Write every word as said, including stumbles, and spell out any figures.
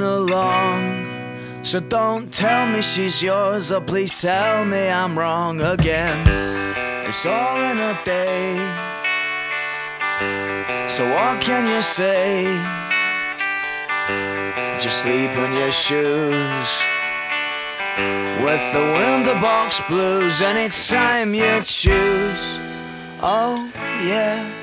along. So don't tell me she's yours, or please tell me I'm wrong again. It's all in a day, so what can you say? Just sleep in your shoes with the window box blues, and it's time you choose. Oh yeah.